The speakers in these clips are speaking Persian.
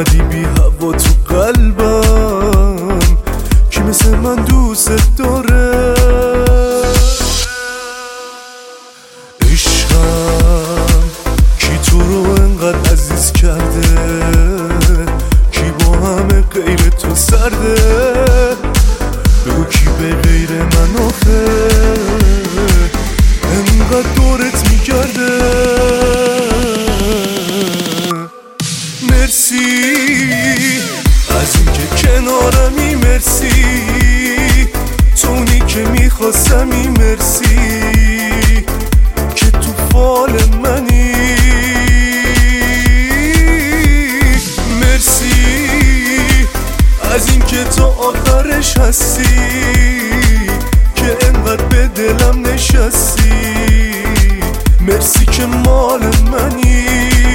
اومدی بی هوا تو قلبم، کی مثل من دوست داره؟ عشقم کی تو رو انقدر عزیز کرده، کی با همه غیر تو سرده؟ بگو کی به غیر من آخه انقدر دورت میگرده؟ مرسی از این که کنارمی، مرسی تو اونی که میخواستمی، مرسی که تو فال منی، مرسی از این که تا آخرش هستی، که انقدر به دلم نشستی، مرسی که مال منی.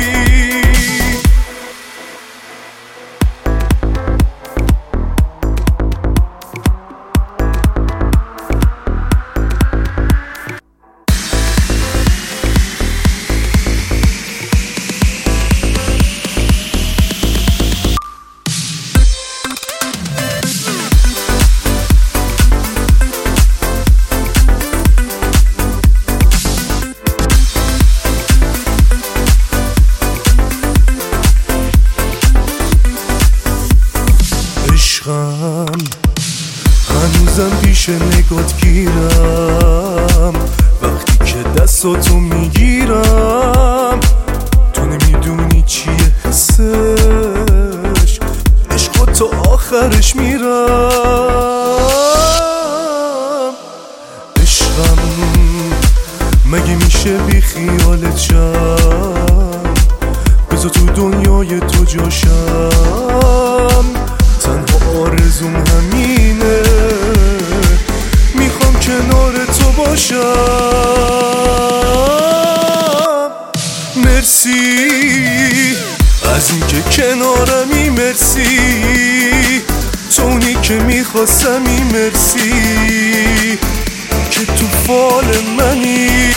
هنوزم پیش نگات گیرم، وقتی که دستاتو میگیرم، تو نمیدونی چیه حسش، عشقا تا آخرش میرم. عشقم مگه میشه بی خیالت شم، بذار تو دنیای تو جاشم، تنها آرزوم همینه، میخوام کنار تو باشم. مرسی از این که کنارمی، مرسی تو اونی که میخواستمی، مرسی که تو فال منی،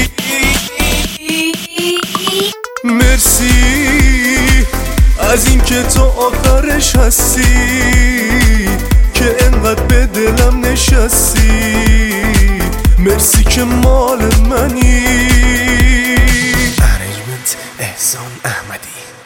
مرسی از این که تا آخرش هستی، که انقدر به دلم نشستی، مرسی که مال منی. ارنجمنت احسان احمدی.